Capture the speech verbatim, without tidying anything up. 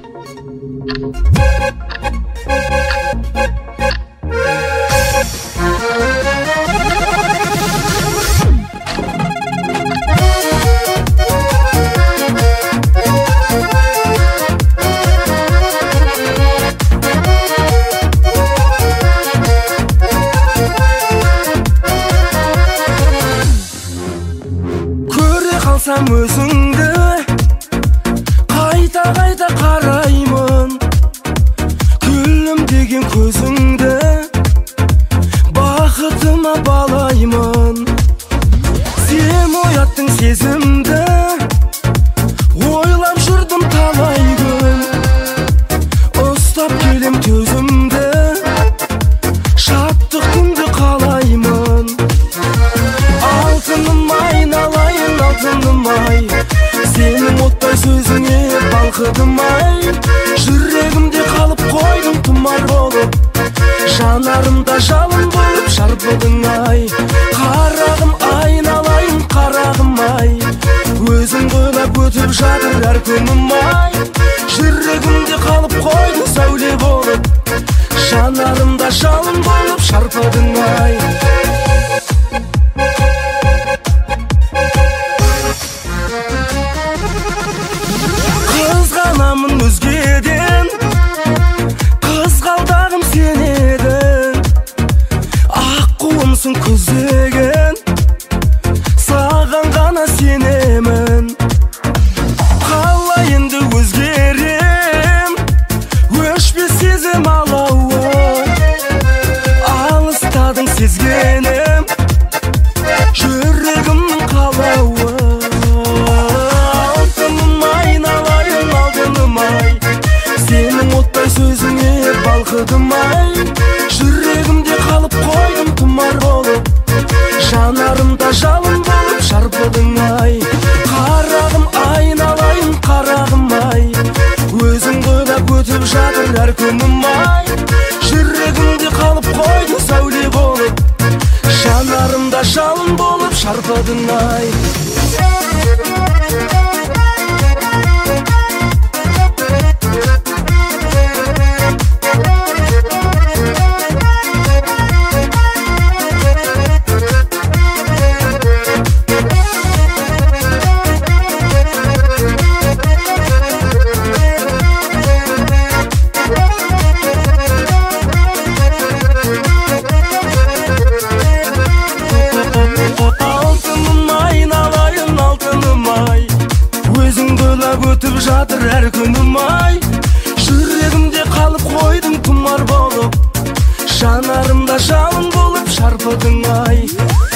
Қалсам өзіңді қайта-қайта қараймын, күлім деген көзіңді бақытыма балаймын. Сен ояттың сезімді, ойлап жүрдім талай күн, ұстап келем төзімді, шаттық күнді қалаймын. Алтыным айналайын, алтыным ай, сенің оттай сөзіңе балқыдым ай. Жүрегімде қалып қойдың тұмар болып, жанарымда жалын болып шарпыдың ай. Қарағым айналайын, қарағым ай, өзің ойлап өтіп жатыр әр күнім ай. Жүрегімде қалып қойдың сәуле болып, жанарымда жалын болып шарпыдың ай. Қызғанамын өзгеден, қызғалдағым сен едің, аққуымсың көздеген, саған ғана сенемін. Қалай енді өзгерем, өшпес сезім алауы, алыстадың сезгенім, жүрегімнің қалауы. Сенің оттай сөзіңе балқыдым ай, жүрегімде қалып қойдым тұмар болып, жанарымда жалын болып шарпыдың ай. Қарағым айналайын, қарағым ай, өзің ойлап өтіп жатыр әр күнім ай. Жүрегімде қалып қойдың сәуле болып, жанарымда жалын болып шарпыдың ай. Өтіп жатыр әр күнім ай, жүрегімде қалып қойдың тұмар болып, жанарымда жалын болып шарпыдың ай.